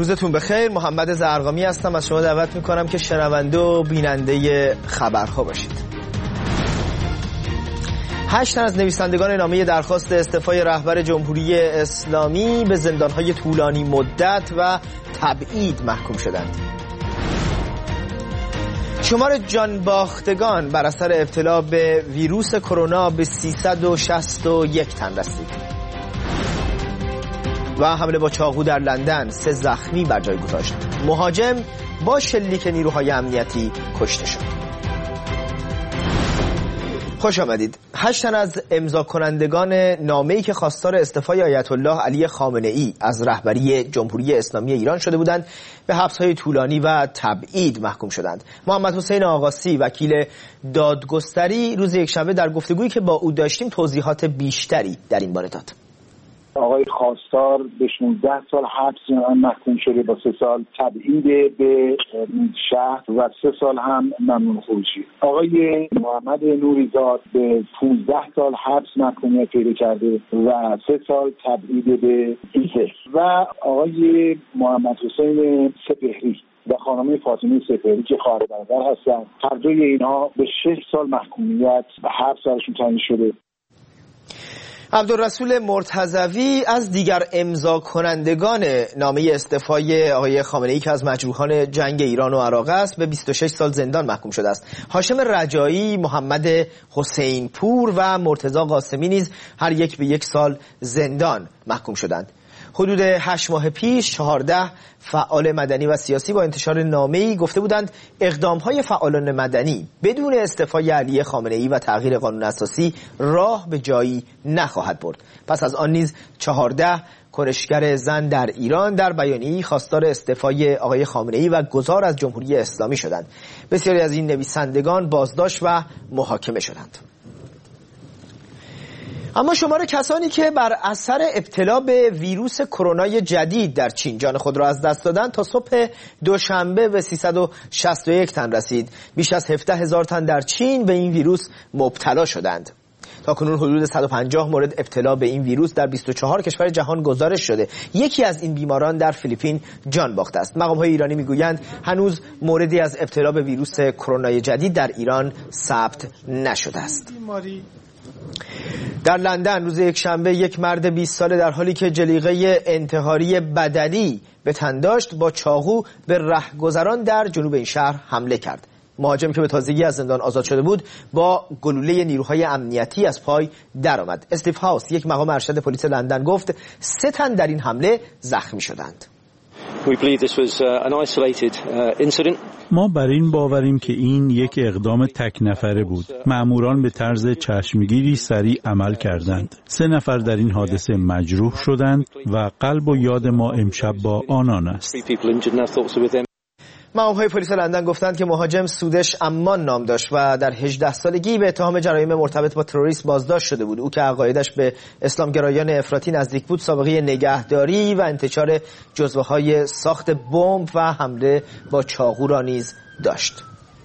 روزتون بخیر. محمد زرقامی هستم. از شما دعوت میکنم که شنونده و بیننده خبرها باشید. 8 تن از نویسندگان نامه درخواست استعفای رهبر جمهوری اسلامی به زندانهای طولانی مدت و تبعید محکوم شدند. شمار جان باختگان بر اثر ابتلا به ویروس کرونا به 361 تن رسید. و حمله با چاقو در لندن، 3 زخمی بر جای گذاشت. مهاجم با شلیک نیروهای امنیتی کشته شد. خوش آمدید. 8 تن از امضا کنندگان نامه‌ای که خواستار استعفای آیت الله علی خامنه‌ای از رهبری جمهوری اسلامی ایران شده بودند به حبس‌های طولانی و تبعید محکوم شدند. محمد حسین آقاسی وکیل دادگستری روز یکشنبه در گفتگویی که با او داشتیم توضیحات بیشتری در این باره داد. آقای خواستار به 16 سال حبس محکوم شده با 3 سال تبعید به شهر و 3 سال هم ممنوع خروجی. آقای محمد نوریزاد به 15 سال حبس محکومیت پیدا کرده و 3 سال تبعید به ایزه. و آقای محمد حسین سپهری و خانم فاطمه سپهری که خواهر برادر هستند، هر دوی اینها به 6 سال محکومیت به حبس برشون تعیین شده. عبدالرسول مرتضوی از دیگر امضا کنندگان نامه استعفای آقای خامنه‌ای که از مجروحان جنگ ایران و عراق است به 26 سال زندان محکوم شده است. هاشم رجایی، محمد حسین پور و مرتضی قاسمی نیز هر یک به 1 سال زندان محکوم شدند. حدود 8 ماه پیش 14 فعال مدنی و سیاسی با انتشار نامه‌ای گفته بودند اقدام‌های فعالان مدنی بدون استعفای علی خامنه‌ای و تغییر قانون اساسی راه به جایی نخواهد برد. پس از آن نیز 14 کنشگر زن در ایران در بیانیه‌ای خواستار استعفای آقای خامنه‌ای و گذار از جمهوری اسلامی شدند. بسیاری از این نویسندگان بازداشت و محاکمه شدند. اما شمار کسانی که بر اثر ابتلا به ویروس کرونا جدید در چین جان خود را از دست دادند تا صبح دوشنبه به 361 تن رسید. بیش از 17,000 تن در چین به این ویروس مبتلا شدند. تاکنون حدود 150 مورد ابتلا به این ویروس در 24 کشور جهان گزارش شده. یکی از این بیماران در فیلیپین جان باخته است. مقام‌های ایرانی میگویند هنوز موردی از ابتلا به ویروس کرونا جدید در ایران ثبت نشده است. در لندن روز یکشنبه یک مرد 20 ساله در حالی که جلیقه انتحاری بدنی به تن داشت با چاقو به رهگذران در جنوب این شهر حمله کرد. مهاجم که به تازگی از زندان آزاد شده بود با گلوله نیروهای امنیتی از پای درآمد. استیو هاوس، یک مقام ارشد پلیس لندن، گفت 3 تن در این حمله زخمی شدند. ما بر این باوریم که این یک اقدام تک نفره بود. مأموران به طرز چشمگیری سریع عمل کردند. 3 نفر در این حادثه مجروح شدند و قلب و یاد ما امشب با آنان است. مقام‌های پلیس لندن گفتند که مهاجم سودش امان نام داشت و در 18 سالگی به اتهام جرایم مرتبط با تروریسم بازداشت شده بود. او که عقایدش به اسلامگرایان افراطی نزدیک بود، سابقه نگهداری و انتشار جزوه‌های ساخت بمب و حمله با چاقو را نیز داشت.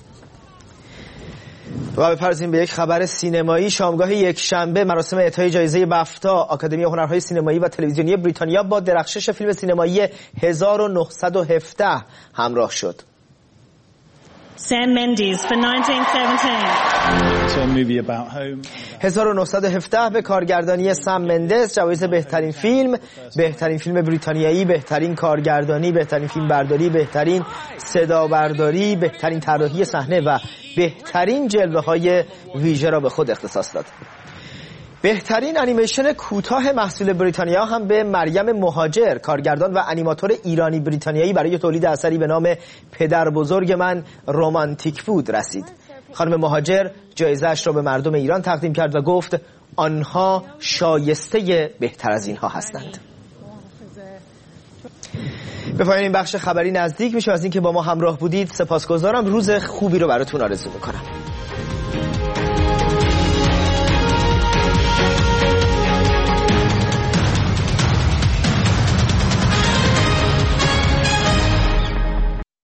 و بپردازیم به یک خبر سینمایی. شامگاه یکشنبه مراسم اعطای جایزه بفتا آکادمی هنرهای سینمایی و تلویزیونی بریتانیا با درخشش فیلم سینمایی 1917 همراه شد. Sam Mendes for 1917. 1917 به کارگردانی سم مندس جوایز بهترین فیلم بریتانیایی، بهترین کارگردانی، بهترین فیلم برداری، بهترین صدا برداری، بهترین طراحی صحنه و بهترین جلوه‌های ویژه را به خود اختصاص داد. بهترین انیمیشن کوتاه محصول بریتانیا هم به مریم مهاجر، کارگردان و انیماتور ایرانی بریتانیایی، برای تولید اثری به نام پدر بزرگ من رمانتیک بود رسید. خانم مهاجر جایزه‌اش را به مردم ایران تقدیم کرد و گفت آنها شایسته بهتر از اینها هستند. به پایان این بخش خبری نزدیک میشه. از اینکه با ما همراه بودید سپاسگزارم. روز خوبی رو براتون آرزو میکنم.